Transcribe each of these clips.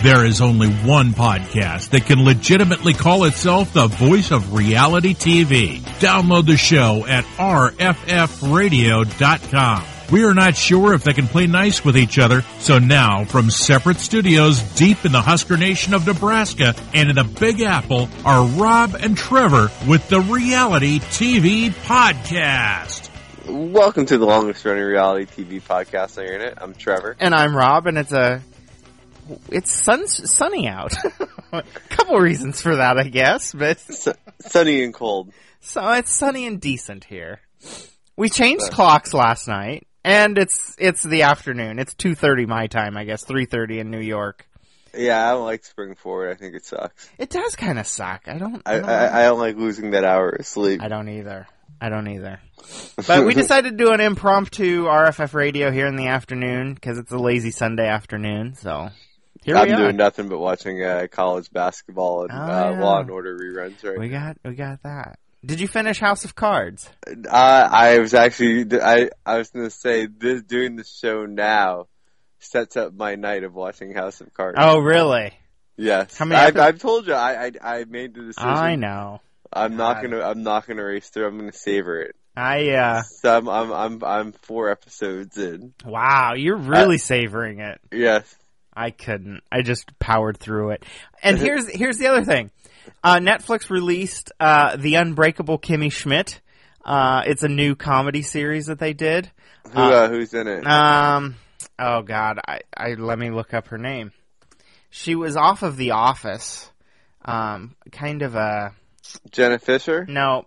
There is only one podcast that can legitimately call itself the voice of reality TV. Download the show at rffradio.com. We are not sure if they can play nice with each other, so now, from separate studios deep in the Husker Nation of Nebraska and in the Big Apple, are Rob and Trevor with the Reality TV Podcast. Welcome to the longest running reality TV podcast on the internet. I'm Trevor. And I'm Rob, and it's sunny out. A couple reasons for that, I guess, but sunny and cold. So it's sunny and decent here. We changed clocks last night, and it's the afternoon. It's 2:30 my time, I guess, 3:30 in New York. Yeah, I don't like spring forward. I think it sucks. It does kind of suck. I don't like losing that hour of sleep. I don't either. But we decided to do an impromptu RFF radio here in the afternoon because it's a lazy Sunday afternoon. So here we are. I'm doing nothing but watching college basketball and Law and Order reruns. Right. We got that. Did you finish House of Cards? I was going to say doing the show now sets up my night of watching House of Cards. Oh, really? Yes. How many I've told you I made the decision. I know. I'm not gonna race through. I'm gonna savor it. So I'm 4 episodes in. Wow, you're really savoring it. Yes. I couldn't. I just powered through it. And here's the other thing. Netflix released The Unbreakable Kimmy Schmidt. It's a new comedy series that they did. Who's in it? Oh God, I let me look up her name. She was off of The Office. Kind of a Jenna Fisher? No,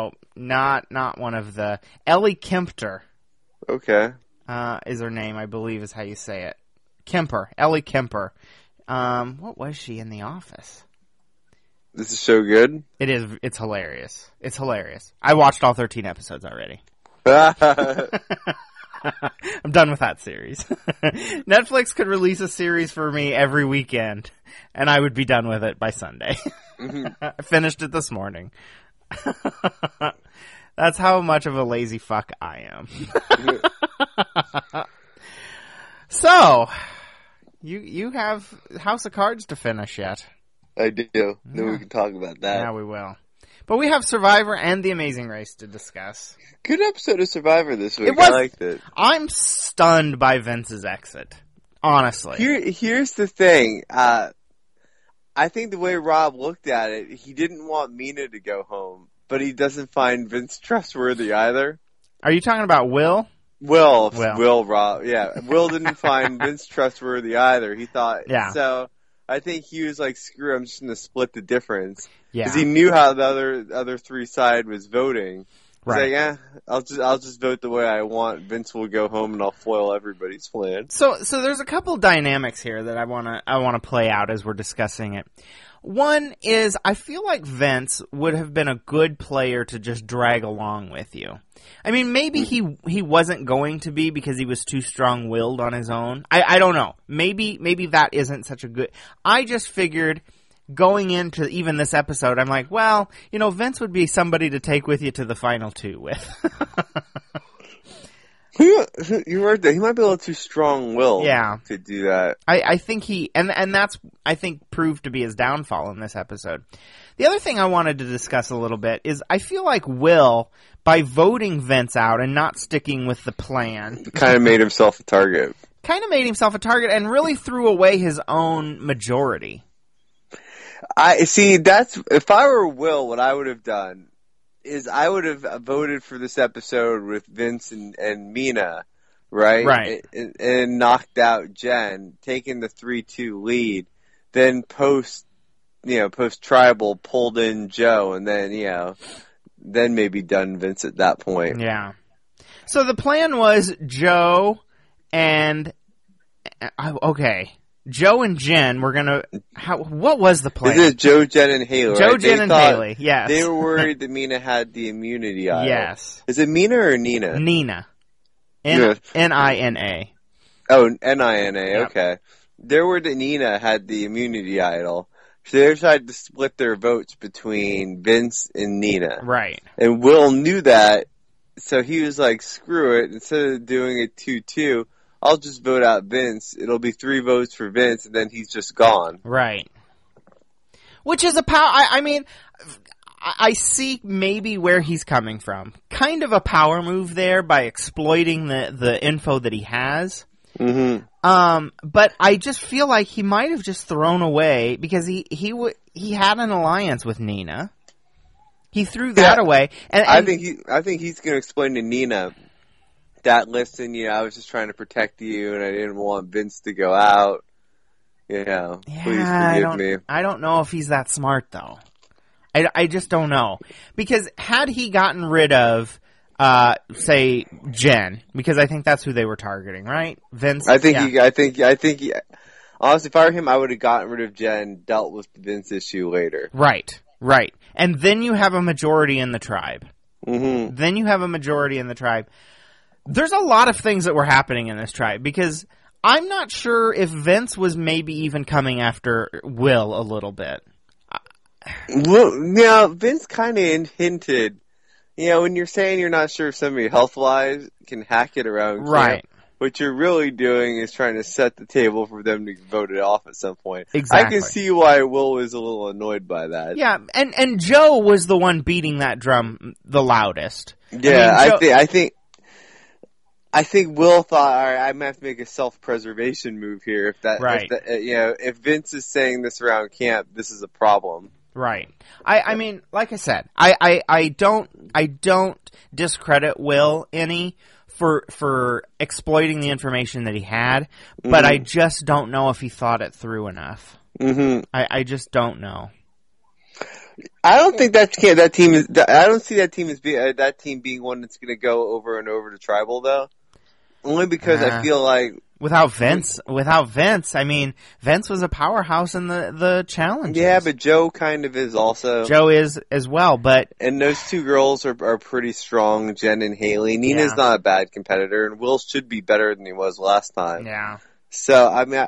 not one of the. Ellie Kempter. Okay. Is her name, I believe is how you say it. Kemper. Ellie Kemper. What was she in The Office? This is so good? It is. It's hilarious. It's hilarious. I watched all 13 episodes already. I'm done with that series. Netflix could release a series for me every weekend, and I would be done with it by Sunday. I finished it this morning. That's how much of a lazy fuck I am. So, you have House of Cards to finish yet. I do. Yeah. Then we can talk about that. Yeah, we will. But we have Survivor and The Amazing Race to discuss. Good episode of Survivor this week. I liked it. I'm stunned by Vince's exit. Honestly. Here's the thing. I think the way Rob looked at it, he didn't want Mina to go home, but he doesn't find Vince trustworthy either. Are you talking about Will? Will, Rob. Yeah. Will didn't find Vince trustworthy either. He thought, so I think he was like, screw, I'm just going to split the difference. Yeah. Because he knew how the other three side was voting. He's like, I'll just vote the way I want. Vince will go home and I'll foil everybody's plan. So there's a couple dynamics here that I wanna play out as we're discussing it. One is I feel like Vince would have been a good player to just drag along with you. I mean, maybe he wasn't going to be because he was too strong-willed on his own. I don't know. Maybe that isn't such a good. I just figured going into even this episode, I'm like, well, Vince would be somebody to take with you to the final 2 with. You're right there. He might be a little too strong-willed to do that. I think and that's, I think, proved to be his downfall in this episode. The other thing I wanted to discuss a little bit is I feel like Will, by voting Vince out and not sticking with the plan, kind of made himself a target. And really threw away his own majority. I see. If I were Will, what I would have done is I would have voted for this episode with Vince and Mina, right? And knocked out Jen, taking the 3-2 lead. Then post tribal pulled in Joe, and then maybe done Vince at that point. Yeah. So the plan was Joe and Joe and Jen were gonna. What was the plan? This is Joe, Jen, and Haley. Joe, right? Jen, and Haley. Yes. They were worried that Mina had the immunity idol. Yes. Is it Mina or Nina? Nina. N-I-N-A. Oh, N-I-N-A. Yep. Okay. They were worried that Nina had the immunity idol. So they tried to split their votes between Vince and Nina. Right. And Will knew that, so he was like, screw it. Instead of doing it 2-2, I'll just vote out Vince. It'll be 3 votes for Vince, and then he's just gone. Right. Which is a power. I mean, I see maybe where he's coming from. Kind of a power move there by exploiting the info that he has. Mm-hmm. But I just feel like he might have just thrown away because he had an alliance with Nina. He threw that away, and I think he's going to explain to Nina that, listen, I was just trying to protect you, and I didn't want Vince to go out. Please forgive me. I don't know if he's that smart though. I just don't know, because had he gotten rid of say Jen, because I think that's who they were targeting, right? Vince. I think he, honestly, if I were him, I would have gotten rid of Jen, dealt with the Vince issue later. Right. And then you have a majority in the tribe. Mm-hmm. Then you have a majority in the tribe. There's a lot of things that were happening in this tribe, because I'm not sure if Vince was maybe even coming after Will a little bit. Well, Vince kind of hinted, when you're saying you're not sure if somebody health-wise can hack it around, right? What you're really doing is trying to set the table for them to vote it off at some point. Exactly. I can see why Will was a little annoyed by that. Yeah, and Joe was the one beating that drum the loudest. Yeah, I think Will thought, all right, I'm gonna have to make a self-preservation move here. If Vince is saying this around camp, this is a problem. Right. I mean, like I said, I don't discredit Will any for exploiting the information that he had, but I just don't know if he thought it through enough. Mm-hmm. I just don't know. I don't think that team is. I don't see that team as that team being one that's going to go over and over to tribal though. Only because I feel like without Vince, I mean, Vince was a powerhouse in the challenges. Yeah, but Joe kind of is also. Joe is as well, and those 2 girls are pretty strong, Jen and Haley. Nina's not a bad competitor, and Will should be better than he was last time. Yeah. So I mean,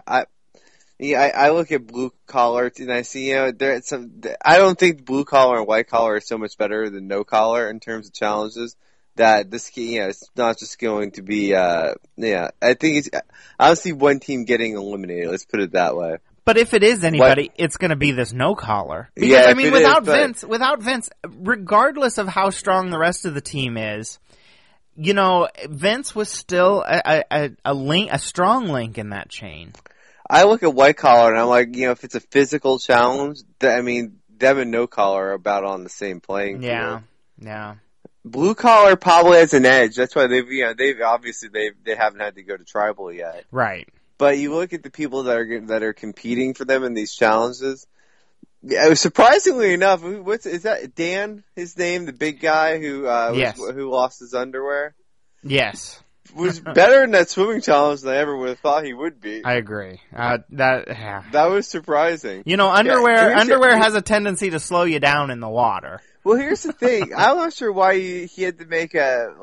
I look at blue collar and I see there's some. I don't think blue collar and white collar are so much better than no collar in terms of challenges. That this, it's not just going to be, I think I don't see one team getting eliminated. Let's put it that way. But if it is anybody, it's going to be this no collar. Because, I mean, without Vince, regardless of how strong the rest of the team is, Vince was still a strong link in that chain. I look at white collar and I'm like, if it's a physical challenge, them and no collar are about on the same playing field. Yeah. Blue collar probably has an edge. That's why they've obviously they haven't had to go to tribal yet. Right. But you look at the people that are competing for them in these challenges. Surprisingly enough, is that Dan? His name, the big guy who who lost his underwear. Yes. Was better in that swimming challenge than I ever would have thought he would be. I agree. That was surprising. Underwear has a tendency to slow you down in the water. Well, here's the thing. I'm not sure why he had to make he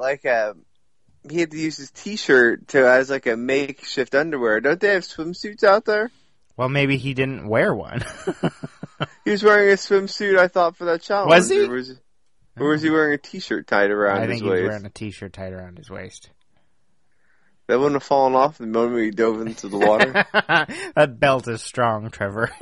had to use his T-shirt as like a makeshift underwear. Don't they have swimsuits out there? Well, maybe he didn't wear one. He was wearing a swimsuit, I thought, for that challenge. Was he? Or was he wearing a T-shirt tied around his waist? I think he was wearing a T-shirt tied around his waist. That wouldn't have fallen off the moment he dove into the water. That belt is strong, Trevor.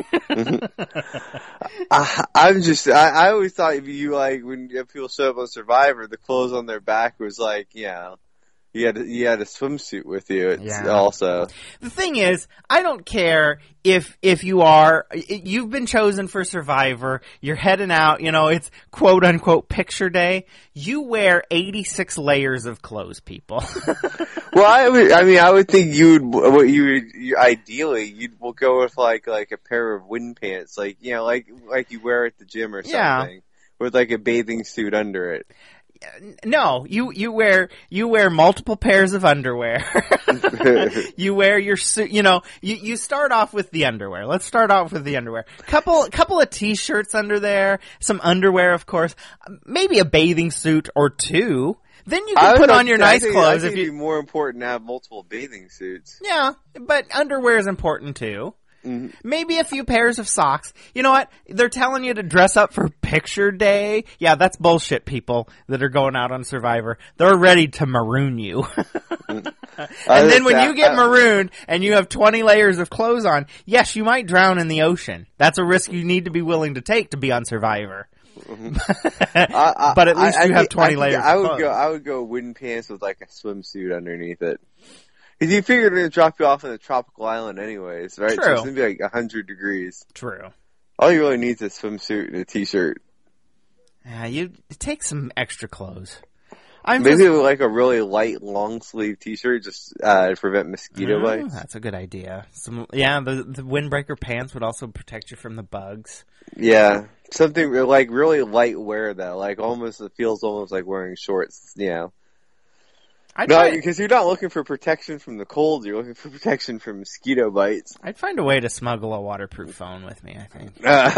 I always thought when people show up on Survivor, the clothes on their back was like, you had a swimsuit with you. Also. The thing is, I don't care if you've been chosen for Survivor, you're heading out, it's quote unquote picture day. You wear 86 layers of clothes, people. Well, I would think ideally you'd go with like a pair of wind pants, like you wear at the gym or something, with like a bathing suit under it. No, you wear multiple pairs of underwear. You wear your suit. You start off with the underwear. Let's start off with the underwear. Couple of t-shirts under there, some underwear, of course, maybe a bathing suit or 2. Then you can put on your nice clothes. It'd be more important to have multiple bathing suits. Yeah, but underwear is important too. Mm-hmm. Maybe a few pairs of socks. You know what? They're telling you to dress up for picture day. Yeah, that's bullshit, people that are going out on Survivor. They're ready to maroon you. And then when you get marooned and you have 20 layers of clothes on, yes, you might drown in the ocean. That's a risk you need to be willing to take to be on Survivor. But at least you have 20 layers of clothes. I would go wooden pants with like a swimsuit underneath it. Because you figure they're going to drop you off in a tropical island anyways, right? True. So it's going to be like 100 degrees. True. All you really need is a swimsuit and a t-shirt. Yeah, you take some extra clothes. Maybe like a really light long sleeve t-shirt just to prevent mosquito bites. That's a good idea. The windbreaker pants would also protect you from the bugs. Yeah. Something like really light wear though. Like it feels almost like wearing shorts, you know. No, because you're not looking for protection from the cold. You're looking for protection from mosquito bites. I'd find a way to smuggle a waterproof phone with me, I think.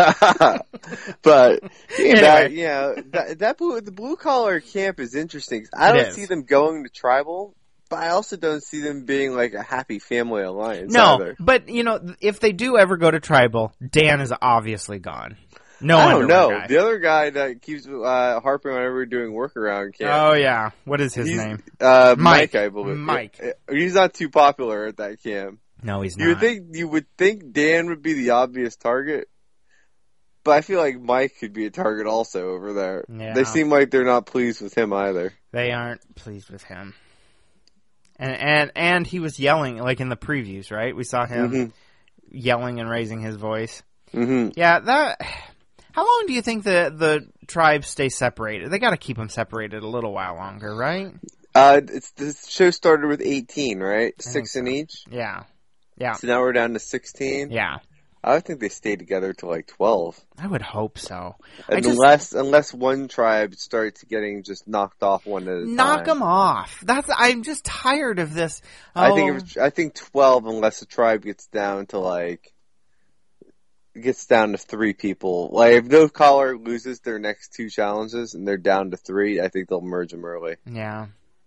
But anyway. The blue collar camp is interesting. I don't see them going to tribal, but I also don't see them being like a happy family alliance. No, either. But if they do ever go to tribal, Dan is obviously gone. No, I don't know. Guy. The other guy that keeps harping on everyone doing workaround camp. Oh yeah, what is his name? Mike, I believe. Mike. He's not too popular at that camp. No, he's not. You would think Dan would be the obvious target, but I feel like Mike could be a target also over there. Yeah. They seem like they're not pleased with him either. They aren't pleased with him. And he was yelling like in the previews, right? We saw him yelling and raising his voice. Mm-hmm. Yeah, how long do you think the tribes stay separated? They got to keep them separated a little while longer, right? The show started with 18, right? 6 in each? Yeah. So now we're down to 16? Yeah. I would think they stay together till like 12. I would hope so. Unless one tribe starts getting just knocked off one at a time. Knock them off. I'm just tired of this. I think 12 unless a tribe gets down to 3 people. Like, if no collar loses their next 2 challenges and they're down to 3, I think they'll merge them early. Yeah.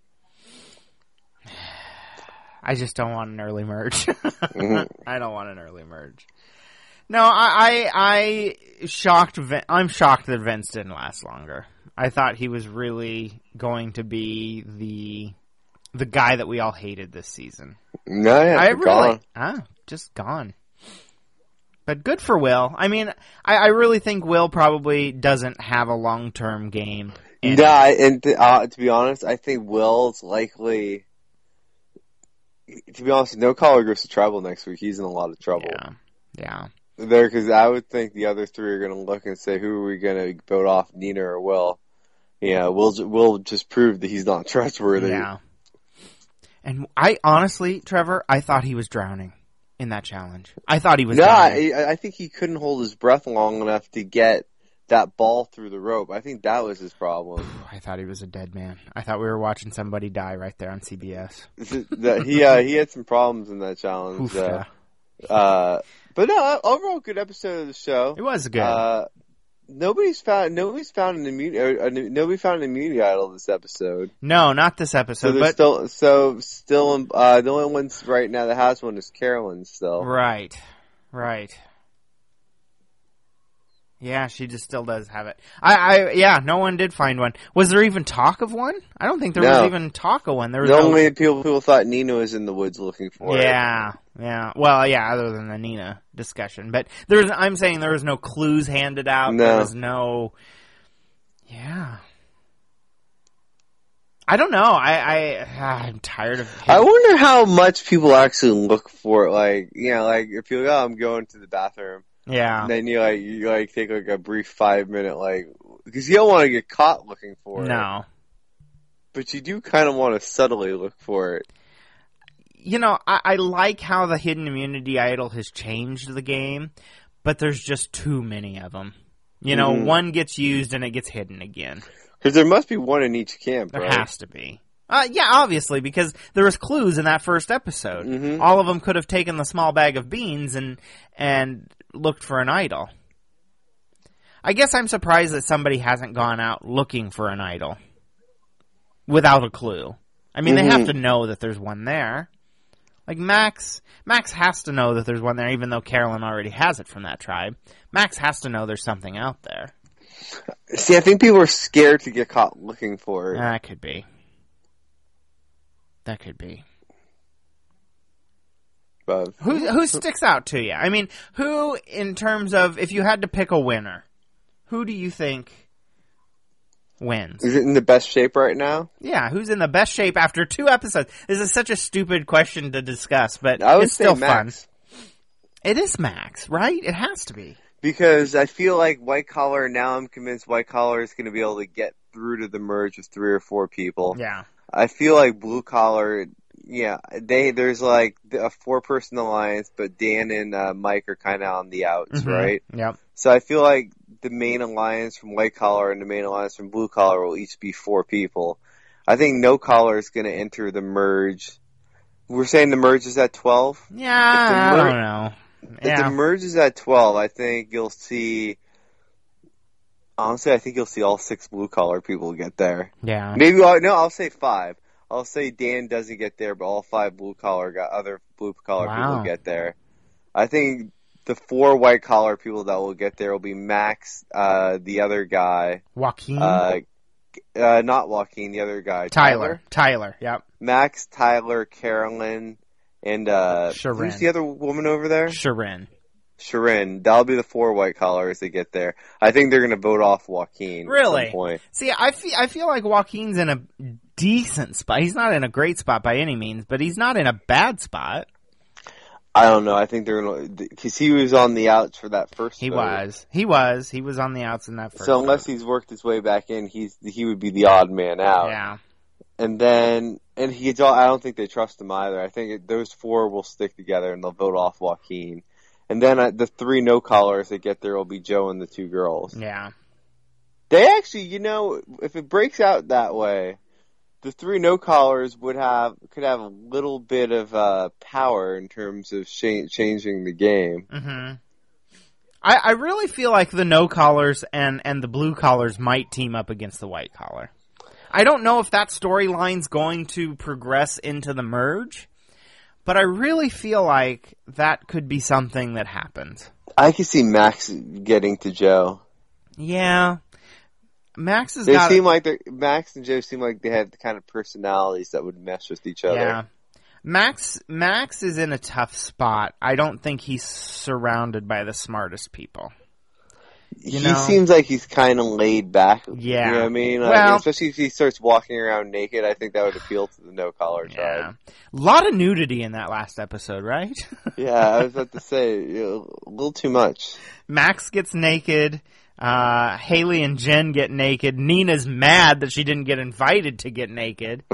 I just don't want an early merge. I don't want an early merge. No, I'm shocked that Vince didn't last longer. I thought he was really going to be the guy that we all hated this season. No, yeah, just gone. But good for Will. I mean, I really think Will probably doesn't have a long-term game. Yeah, and to be honest, I think Will's likely. To be honest, no collar goes to tribal next week. He's in a lot of trouble. Yeah. Because I would think the other 3 are going to look and say, who are we going to vote off, Nina or Will? Yeah, Will just prove that he's not trustworthy. Yeah. And I honestly, Trevor, I thought he was drowning in that challenge. I thought he was drowning. I think he couldn't hold his breath long enough to get that ball through the rope. I think that was his problem. I thought he was a dead man. I thought we were watching somebody die right there on CBS. He had some problems in that challenge. Oof, yeah. But no, overall good episode of the show. It was good. Nobody found an immunity idol this episode. No, not this episode. So still, the only ones right now that has one is Carolyn still. Right. Yeah, she just still does have it. No one did find one. Was there even talk of one? I don't think there was even talk of one. There was only people thought Nina was in the woods looking for it. Yeah. Well, yeah, other than the Nina discussion. But I'm saying there was no clues handed out. No. There was no... Yeah. I don't know. I'm tired of him. I wonder how much people actually look for it. Like, if you're like, I'm going to the bathroom. Yeah. And then you take a brief 5-minute, because you don't want to get caught looking for it. No. But you do kind of want to subtly look for it. I like how the hidden immunity idol has changed the game, but there's just too many of them. One gets used and it gets hidden again. Because there must be one in each camp, There right? has to be. Yeah, obviously, because there was clues in that first episode. Mm-hmm. All of them could have taken the small bag of beans and looked for an idol. I guess I'm surprised that somebody hasn't gone out looking for an idol without a clue. I mean, they have to know that there's one there. Like, Max has to know that there's one there, even though Carolyn already has it from that tribe. Max has to know there's something out there. See, I think people are scared to get caught looking for it. That could be. But Who sticks out to you? I mean, who, in terms of, if you had to pick a winner, who do you think wins? Is it in the best shape right now? Yeah, who's in the best shape after 2 episodes? This is such a stupid question to discuss, but it's still Max. fun. It is Max, right? It has to be. Because I feel like White Collar, now I'm convinced White Collar is going to be able to get through to the merge with 3 or 4 people. Yeah. I feel like Blue Collar, yeah, there's like a 4-person alliance, but Dan and Mike are kind of on the outs, right? Yep. So I feel like the main alliance from White Collar and the main alliance from Blue Collar will each be 4 people. I think No Collar is going to enter the merge. We're saying the merge is at 12? Yeah, I don't know. If the merge is at 12, I think you'll see... Honestly, I think you'll see all 6 Blue Collar people get there. Yeah. Maybe, I'll say 5. I'll say Dan doesn't get there, but all 5 other Blue Collar people get there. I think the 4 White Collar people that will get there will be Max, the other guy. Joaquin? Not Joaquin, the other guy. Tyler, yep. Max, Tyler, Carolyn, and Sharon. Who's the other woman over there? Sharon. That'll be the 4 White Collars that get there. I think they're going to vote off Joaquin at some point. See, I feel like Joaquin's in a decent spot. He's not in a great spot by any means, but he's not in a bad spot. I don't know. I think they're going to... Because he was on the outs for that first He vote. was. He was on the outs in that first So unless he's worked his way back in, he would be the odd man out. Yeah. And then... I don't think they trust him either. I think those 4 will stick together and they'll vote off Joaquin. And then the 3 No Collars that get there will be Joe and the 2 girls. Yeah. They actually, if it breaks out that way, the 3 No Collars could have a little bit of power in terms of changing the game. Mm-hmm. I really feel like the No Collars and the Blue Collars might team up against the White Collar. I don't know if that storyline's going to progress into the merge, but I really feel like that could be something that happens. I can see Max getting to Joe. Yeah. Max and Joe seem like they have the kind of personalities that would mesh with each other. Yeah. Max is in a tough spot. I don't think he's surrounded by the smartest people. He seems like he's kind of laid back. Yeah. You know what I mean? Especially if he starts walking around naked, I think that would appeal to the No-Collar tribe. A lot of nudity in that last episode, right? Yeah, I was about to say, a little too much. Max gets naked. Haley and Jen get naked. Nina's mad that she didn't get invited to get naked.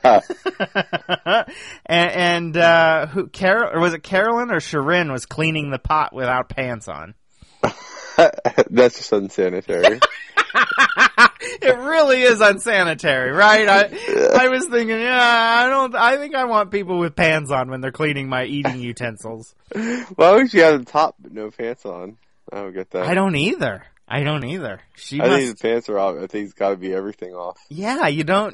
and was it Carolyn or Sharon was cleaning the pot without pants on? That's just unsanitary. It really is unsanitary, right? I was thinking, I think I want people with pants on when they're cleaning my eating utensils. Why would you have the top but no pants on? I don't get that. I don't either. I think the pants are off. I think it's got to be everything off. Yeah,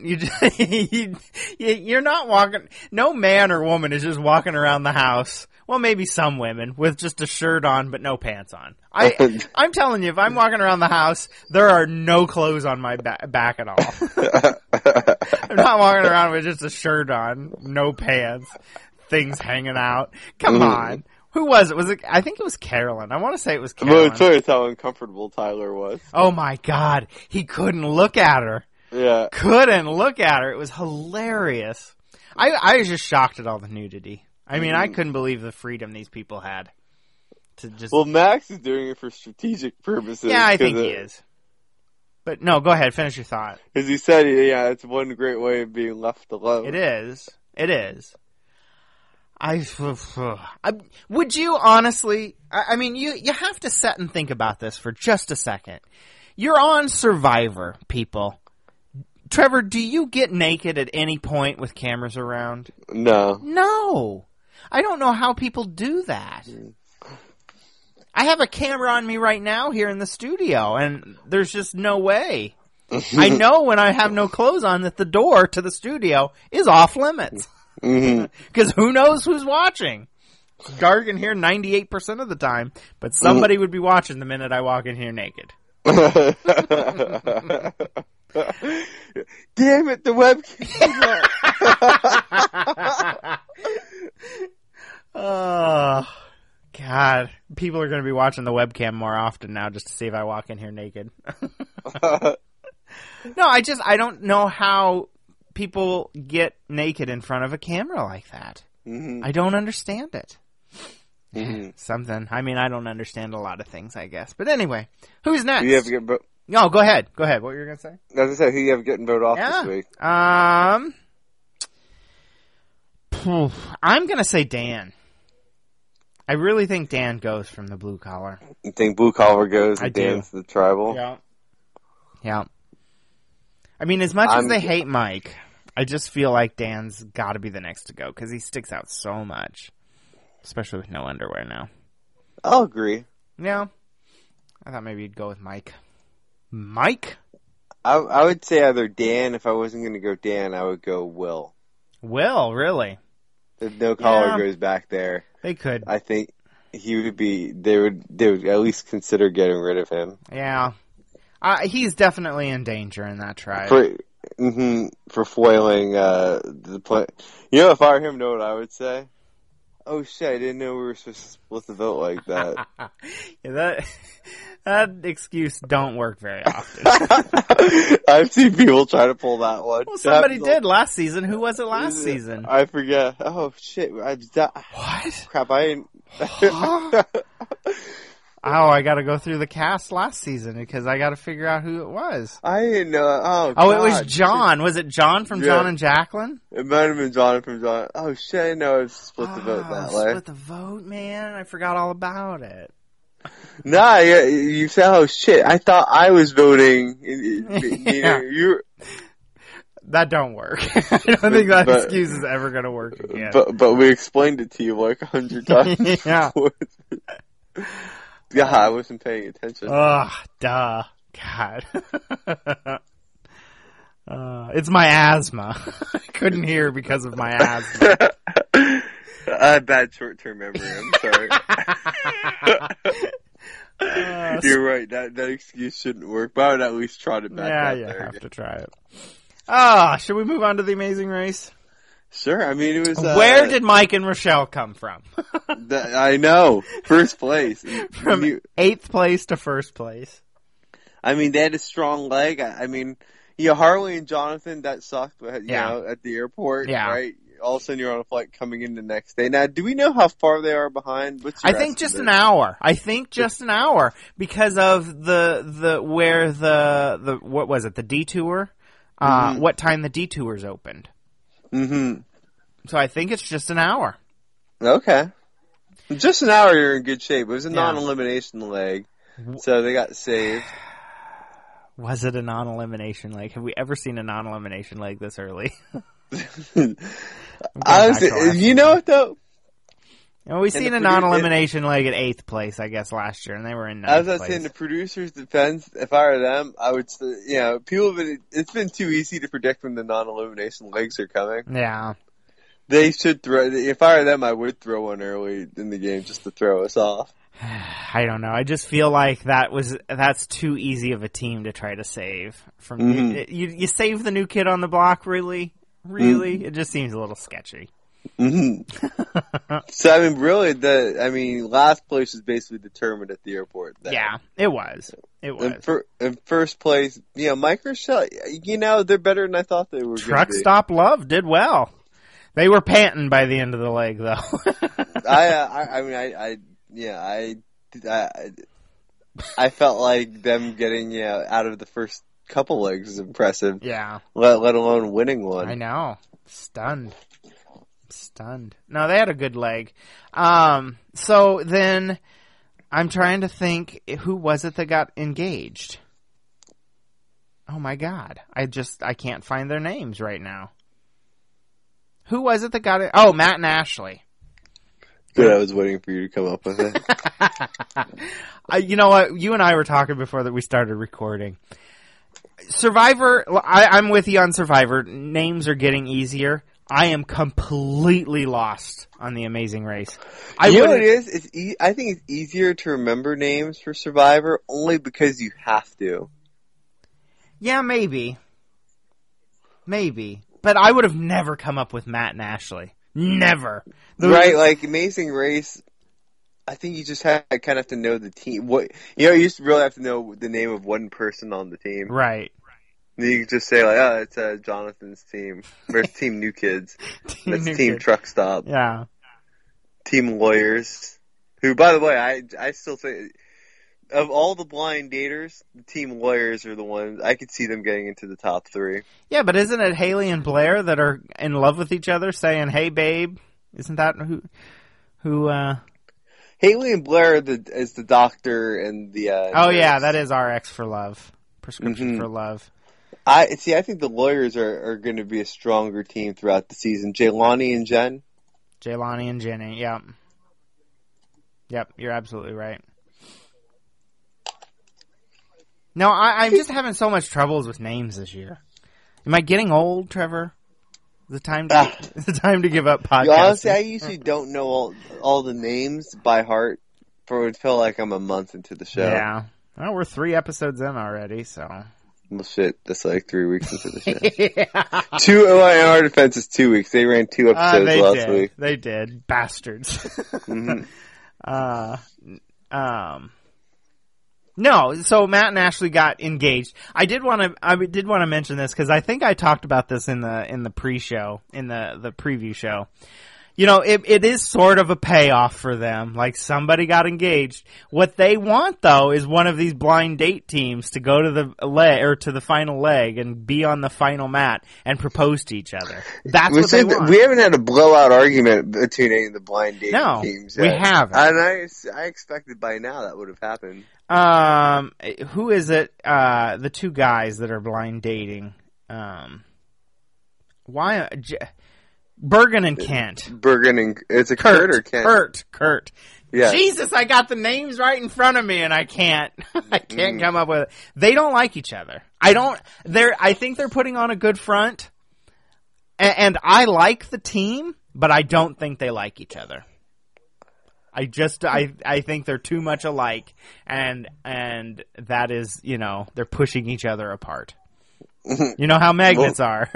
you're not walking. No man or woman is just walking around the house. Well, maybe some women with just a shirt on but no pants on. I'm telling you, if I'm walking around the house, there are no clothes on my back at all. I'm not walking around with just a shirt on, no pants, things hanging out. Come on. Who was it? I think it was Carolyn. I want to say it was Carolyn. Well, it's how uncomfortable Tyler was. Oh my God. He couldn't look at her. Yeah. Couldn't look at her. It was hilarious. I was just shocked at all the nudity. I mean, I couldn't believe the freedom these people had to just... Well, Max is doing it for strategic purposes. Yeah, I think he is. But no, go ahead. Finish your thought. As he said, it's one great way of being left alone. It is. Would you honestly... I mean, you have to sit and think about this for just a second. You're on Survivor, people. Trevor, do you get naked at any point with cameras around? No. I don't know how people do that. I have a camera on me right now here in the studio, and there's just no way. I know when I have no clothes on that the door to the studio is off limits. Because who knows who's watching? It's dark in here 98% of the time, but somebody would be watching the minute I walk in here naked. Damn it, the webcam. Oh, God. People are going to be watching the webcam more often now just to see if I walk in here naked. No, I don't know how people get naked in front of a camera like that. I don't understand it. Something. I mean, I don't understand a lot of things, I guess. But anyway, who's next? You have to get No, go ahead. Go ahead. What were you going to say? As I said, who you have getting voted off this week? I'm going to say Dan. I really think Dan goes from the blue collar. You think blue collar goes and Dan's the tribal? Yeah. I mean, as much as they hate Mike, I just feel like Dan's got to be the next to go because he sticks out so much, especially with no underwear now. I'll agree. Yeah. I thought maybe you'd go with Mike. Mike? I would say either Dan. If I wasn't going to go Dan, I would go Will. Will, really? If no collar goes back there. They could. I think he would be. They would at least consider getting rid of him. Yeah, he's definitely in danger in that tribe. For foiling the play. You know, if I were him, know what I would say? Oh shit! I didn't know we were supposed to split the vote like that. Yeah, that excuse don't work very often. I've seen people try to pull that one. Well, somebody did last season. Who was it last season? I forget. Oh shit! What? Crap! I ain't. Oh, I got to go through the cast last season because I got to figure out who it was. I didn't know. Oh, it was John. Was it John from John and Jacqueline? It might have been John from John. Oh shit! I didn't know I was split the vote that way. Split the vote, man! I forgot all about it. Nah, you said, oh shit, I thought I was voting. You That don't work. I don't think that excuse is ever going to work again. But we explained it to you like 100 times. Yeah. Yeah, I wasn't paying attention. Ugh, duh. God. It's my asthma. I couldn't hear because of my asthma. I have bad short-term memory. I'm sorry. You're right. That excuse shouldn't work, but I would at least try it back out there. Yeah, you have to try it. Should we move on to the Amazing Race? Sure. I mean, it was... Where did Mike and Rochelle come from? I know. First place. From 8th place to 1st place. I mean, they had a strong leg. I mean, Harley and Jonathan, that sucked, you know, at the airport, right? All of a sudden you're on a flight coming in the next day. Now, do we know how far they are behind? I think just an hour. Because of what was it, the detour? What time the detours opened. So I think it's just an hour. Okay. Just an hour, you're in good shape. It was a non-elimination leg, so they got saved. Was it a non-elimination leg? Have we ever seen a non-elimination leg this early? You know what, though? We've seen a non-elimination leg at 8th place, I guess, last year, and they were in 9th place. As I was saying, the producers' defense, if I were them, I would say, it's been too easy to predict when the non-elimination legs are coming. Yeah. They should if I were them, I would throw one early in the game just to throw us off. I don't know. I just feel like that's too easy of a team to try to save. You save the new kid on the block, really? Really? It just seems a little sketchy. So, I mean, really, last place was basically determined at the airport. Yeah, it was. In first place, Mike Rochelle, they're better than I thought they were going to be. Truck Stop Love did well. They were panting by the end of the leg, though. I felt like them getting out of the first couple legs is impressive. Yeah. Let alone winning one. I know. Stunned. No, they had a good leg. So then I'm trying to think, who was it that got engaged? Oh my God. I can't find their names right now. Who was it that got it? Oh, Matt and Ashley. Good, I was waiting for you to come up with it. You know what? You and I were talking before that we started recording. Survivor, I'm with you on Survivor. Names are getting easier. I am completely lost on The Amazing Race. You know what it is? I think it's easier to remember names for Survivor only because you have to. Yeah, maybe. Maybe. But I would have never come up with Matt and Ashley. Never. Right, like Amazing Race, I think you just kind of have to know the team. You just really have to know the name of one person on the team. Right. You can just say, like, it's Jonathan's team. There's Team New Kids. That's Team Truck Stop. Yeah. Team Lawyers. Who, by the way, I still say, of all the blind daters, the Team Lawyers are the ones, I could see them getting into the top 3. Yeah, but isn't it Haley and Blair that are in love with each other, saying, hey, babe? Isn't that who Haley and Blair is the doctor and the, oh, nurse. Yeah, that is RX for Love. Prescription for Love. I think the Lawyers are going to be a stronger team throughout the season. Jaylani and Jen. Jaylani and Jenny, yep. Yep, you're absolutely right. No, I'm just having so much troubles with names this year. Am I getting old, Trevor? Is it time to give up podcasting? Honestly, I usually don't know all the names by heart, for it would feel like I'm a month into the show. Yeah. Well, we're 3 episodes in already, so... Well, shit, that's like 3 weeks into the show. In our defense, is 2 weeks. They ran 2 episodes last week. They did. Bastards. Mm-hmm. No, so Matt and Ashley got engaged. I did want to mention this because I think I talked about this in the pre-show, in the preview show. You know, it is sort of a payoff for them. Like, somebody got engaged. What they want, though, is one of these blind date teams to go to the final leg and be on the final mat and propose to each other. That's what they want. We haven't had a blowout argument between any of the blind date teams yet. We haven't. And I expected by now that would have happened. Who is it? The 2 guys that are blind dating. Why? Bergen and Kent. It's a Kurt or Kent? Kurt. Yeah. Jesus, I got the names right in front of me and I can't come up with it. They don't like each other. I think they're putting on a good front. And I like the team, but I don't think they like each other. I think they're too much alike and that is, they're pushing each other apart. You know how magnets are.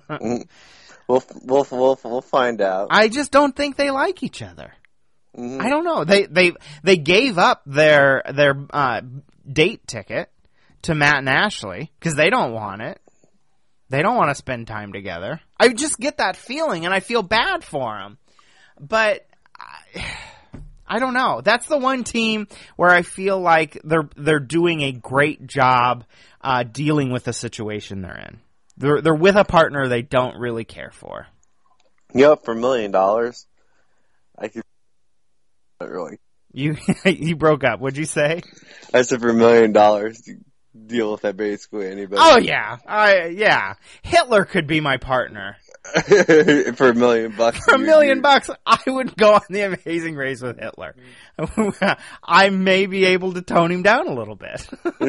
We'll find out. I just don't think they like each other. Mm-hmm. I don't know. They gave up their date ticket to Matt and Ashley because they don't want it. They don't want to spend time together. I just get that feeling, and I feel bad for them. But I don't know. That's the one team where I feel like they're doing a great job dealing with the situation they're in. They're with a partner they don't really care for. Yep, for $1 million. I could really. You broke up. What'd you say? I said for $1 million to deal with that basically anybody. Oh yeah, yeah. Hitler could be my partner. For $1 million. For $1 million, I would go on The Amazing Race with Hitler. I may be able to tone him down a little bit.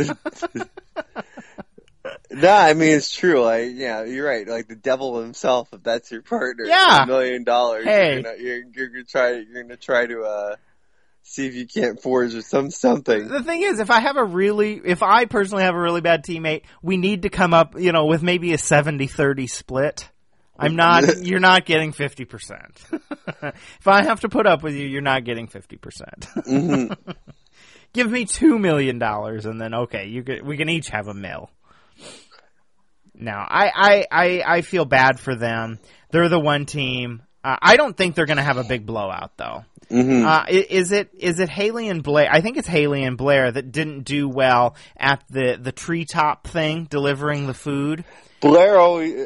Nah, I mean it's true. You're right. Like the devil himself, if that's your partner, yeah, $1 million. Hey, you're gonna try to see if you can't forge something. The thing is, if I personally have a really bad teammate, we need to come up, with maybe a 70-30 split. You're not getting 50%. If I have to put up with you, you're not getting 50%. Mm-hmm. Give me $2 million and then okay, we can each have $1 million. No, I feel bad for them. They're the one team. I don't think they're going to have a big blowout though. Mm-hmm. Is it Haley and Blair? I think it's Haley and Blair that didn't do well at the treetop thing, delivering the food. Blair always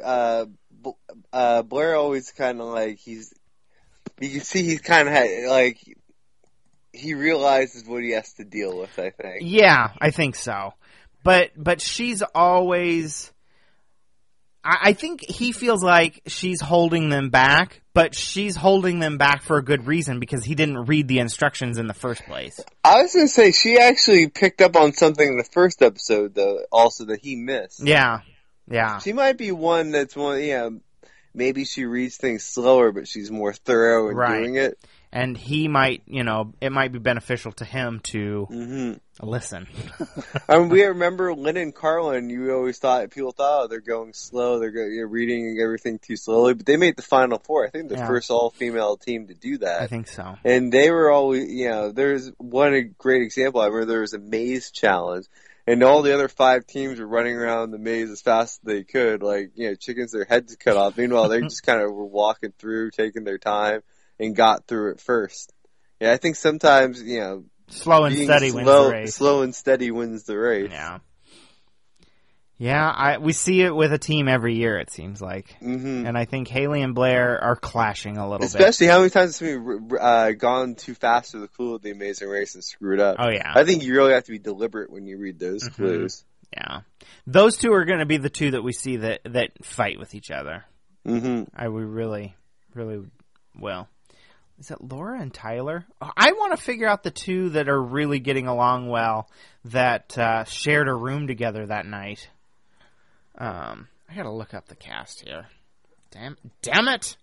kind of like you can see he's kind of like he realizes what he has to deal with. I think. Yeah, I think so. But she's always. I think he feels like she's holding them back, but she's holding them back for a good reason because he didn't read the instructions in the first place. I was going to say, she actually picked up on something in the first episode, though, also that he missed. Yeah. Yeah. She might be one that's maybe she reads things slower, but she's more thorough in doing it. And he might, it might be beneficial to him to listen. I mean, we remember Lynn and Carlin. You always people thought they're going slow, they're reading everything too slowly, but they made the Final Four. I think the first all-female team to do that. I think so. And they were always, there's one great example. I remember there was a maze challenge, and all the other 5 teams were running around the maze as fast as they could, like chickens, their heads cut off. Meanwhile, they just kind of were walking through, taking their time. And got through it first. Yeah, I think sometimes, slow and steady wins the race. Slow and steady wins the race. Yeah. Yeah, we see it with a team every year, it seems like. Mm-hmm. And I think Haley and Blair are clashing a little bit. Especially how many times has somebody gone too fast with the clue of the Amazing Race and screwed up. Oh, yeah. I think you really have to be deliberate when you read those clues. Yeah. Those two are going to be the two that we see that fight with each other. Mm-hmm. We really, really will. Is it Laura and Tyler? I want to figure out the two that are really getting along well that shared a room together that night. I got to look up the cast here. Damn it!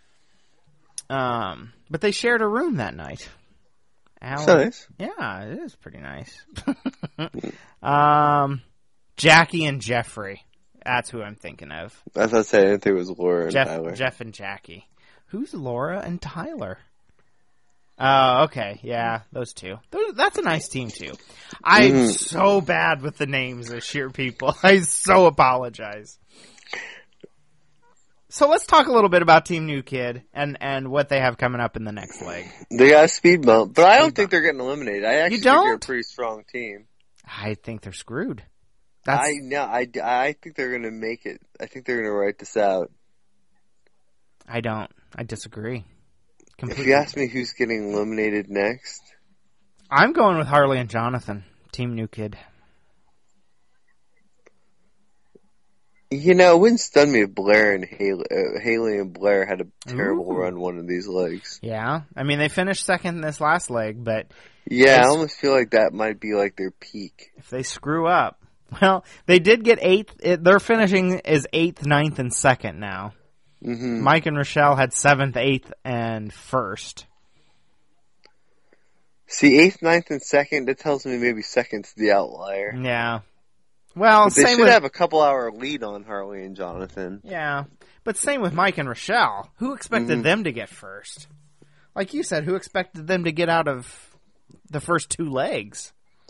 But they shared a room that night. Nice. Yeah, it is pretty nice. Jackie and Jeffrey. That's who I'm thinking of. I thought I didn't think it was Laura and Tyler. Jeff and Jackie. Who's Laura and Tyler? Oh, okay. Yeah, those two. That's a nice team, too. I'm so bad with the names of sheer people. I so apologize. So let's talk a little bit about Team New Kid and what they have coming up in the next leg. They got a speed bump, but I don't think they're getting eliminated. I actually think they're a pretty strong team. I think they're screwed. I think they're going to make it. I think they're going to write this out. I don't. I disagree. Completely. If you ask me who's getting eliminated next, I'm going with Harley and Jonathan, Team New Kid. It wouldn't stun me if Blair and Haley and Blair had a terrible run one of these legs. Yeah, I mean they finished second in this last leg, but I almost feel like that might be like their peak. If they screw up, well, they did get 8th. They're finishing as 8th, 9th, and 2nd now. Mm-hmm. Mike and Rochelle had 7th, 8th, and 1st. See, 8th, 9th, and 2nd, that tells me maybe 2nd's the outlier. Yeah. Well, but they should have a couple-hour lead on Harley and Jonathan. Yeah. But same with Mike and Rochelle. Who expected them to get first? Like you said, who expected them to get out of the first 2 legs?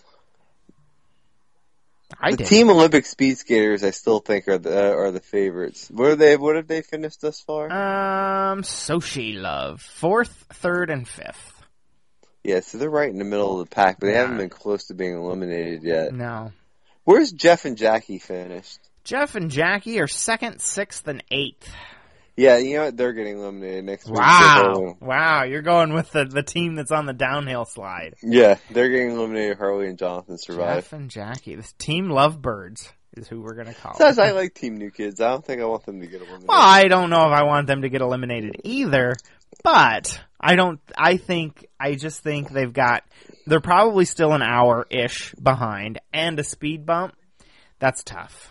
The Team Olympic speed skaters, I still think are the favorites. What have they finished thus far? Sochi Love, 4th, 3rd, and 5th. Yeah, so they're right in the middle of the pack, but they haven't been close to being eliminated yet. No. Where's Jeff and Jackie finished? Jeff and Jackie are 2nd, 6th, and 8th. Yeah, you know what? They're getting eliminated next week. Wow, you're going with the team that's on the downhill slide. Yeah, they're getting eliminated. Harley and Jonathan survive. Jeff and Jackie. This Team Lovebirds is who we're going to call. Besides, I like Team New Kids. I don't think I want them to get eliminated. Well, I don't know if I want them to get eliminated either, but I just think they're probably still an hour-ish behind and a speed bump. That's tough.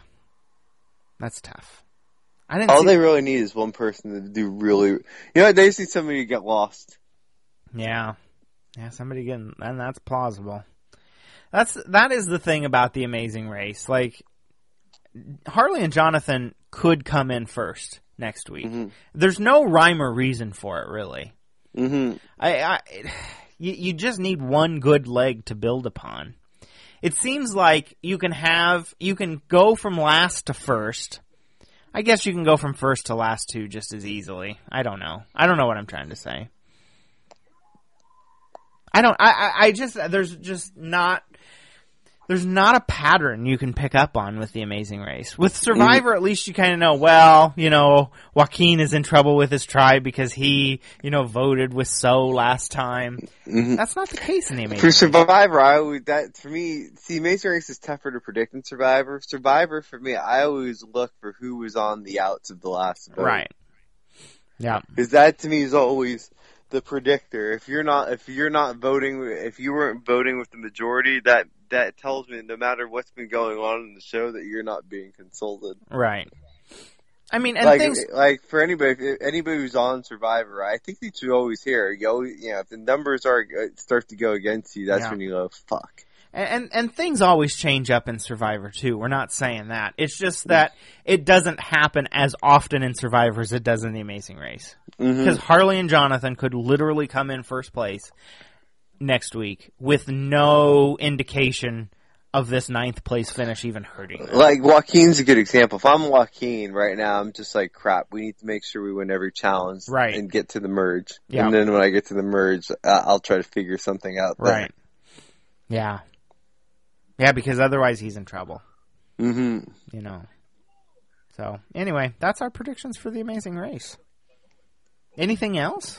They really need is one person to do really. They just need somebody to get lost. Yeah, somebody getting, and that's plausible. That is the thing about the Amazing Race. Like Harley and Jonathan could come in first next week. Mm-hmm. There's no rhyme or reason for it, really. Mm-hmm. You just need one good leg to build upon. It seems like you can go from last to first. I guess you can go from first to last two just as easily. I don't know what I'm trying to say. There's not a pattern you can pick up on with the Amazing Race. With Survivor, at least you kind of know, Joaquin is in trouble with his tribe because he, voted with So last time. Mm-hmm. That's not the case in the Amazing Race. For Survivor, for me, the Amazing Race is tougher to predict than Survivor. Survivor, for me, I always look for who was on the outs of the last vote. Right. Yeah. Because that, to me, is always the predictor. If you weren't voting with the majority, that tells me no matter what's been going on in the show that you're not being consulted. Right. I mean, and things like for anybody who's on Survivor, I think that you always hear, if the numbers start to go against you, that's when you go, fuck. And things always change up in Survivor too. We're not saying that. It's just that it doesn't happen as often in Survivor as it does in The Amazing Race. Because Harley and Jonathan could literally come in first place next week with no indication of this 9th place finish even hurting them. Like, Joaquin's a good example. If I'm Joaquin right now, I'm just like, crap, we need to make sure we win every challenge and get to the merge. Yep. And then when I get to the merge, I'll try to figure something out there. Right. Yeah. Yeah, because otherwise he's in trouble. Mm-hmm. So, anyway, that's our predictions for The Amazing Race. Anything else?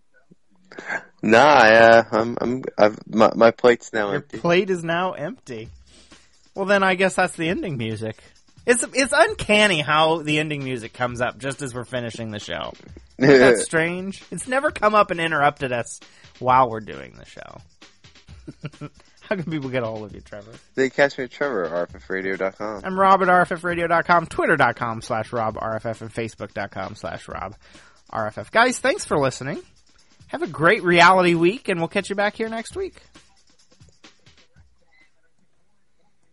Nah, my plate's now empty. Your plate is now empty. Well, then I guess that's the ending music. It's uncanny how the ending music comes up just as we're finishing the show. Isn't that strange? It's never come up and interrupted us while we're doing the show. How can people get a hold of you, Trevor? They catch me at Trevor at rffradio.com. I'm Rob at rffradio.com, twitter.com/RobRFF, and facebook.com/RobRFF. Guys, thanks for listening. Have a great reality week, and we'll catch you back here next week.